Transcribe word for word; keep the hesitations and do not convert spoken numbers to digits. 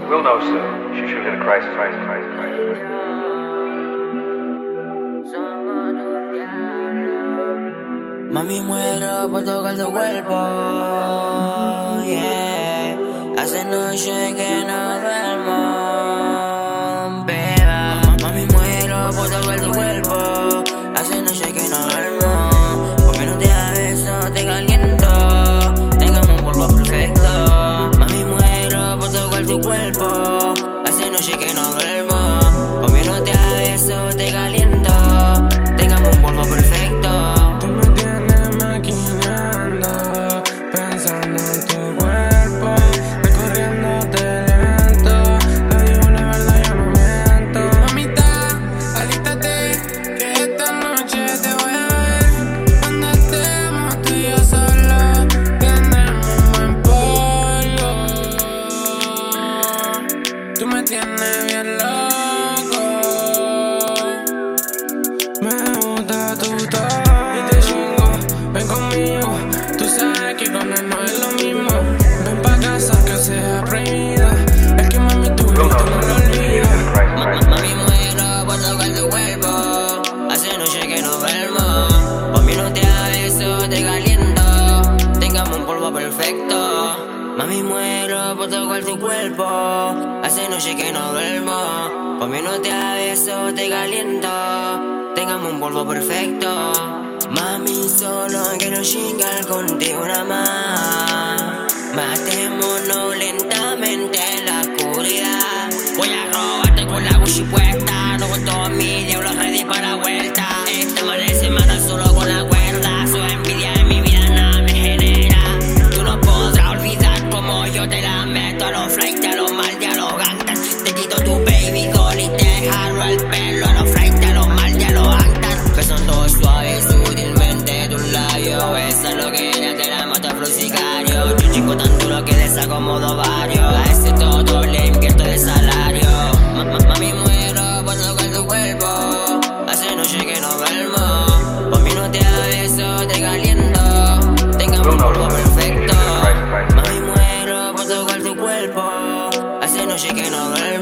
We'll know soon. She should hit a crisis, crisis, crisis, crisis. Mami, muero por tocar tu cuerpo, yeah. Hace noche que no duermo, beba. Mami, muero por tocar tu cuerpo. Hace noche que no duermo. Por menos te beso, te caliento. Tengamos un polvo perfecto. Mami, muero por tocar tu cuerpo. Hace noche que no duermo. Por menos te beso, te caliento. Tengamos un polvo perfecto. Tú me tienes bien loco. Me gusta tu toque y te chingo. Ven conmigo, tú sabes que con él no es lo mismo. Ven pa' casa que sea prohibido. Es que mami tú y tú no lo olvidas. Mami, muero por tocar tu cuerpo. Hace noche que no duermo. Por mí no te beso, te caliento. Tengamos un polvo perfecto. Mami, muero por tocar tu cuerpo. Hace noche que no duermo. Por mí no te beso, te caliento. Tengamos un polvo perfecto. Mami, solo quiero chingar contigo nada más. Matémonos lentamente en la oscuridad. Voy a robarte con la Gucci puesta. No con todos mis diablos ready para vuelta. Esta madre se mata solo con la cuerda. Su envidia en mi vida nada me genera. Tú no podrás olvidar como yo te la meto a los flights, a los mal y a los gangsters. Te quito tu baby doll y te jalo el pelo a los flights, a los mal y a los gangsters. Que son todos suaves, sutilmente tus labios. Esa es lo que ella te la mata flow sicario. Yo chico tan duro que le saco modo varios. A ese todo le invierto de salario. Ma -ma Mami, muero por tocar tu cuerpo. Hace noche que no duermo. Por mí no te beso, te caliento. Tengamos un polvo perfecto. Mami, muero por tocar tu cuerpo. Hace noche que no duermo.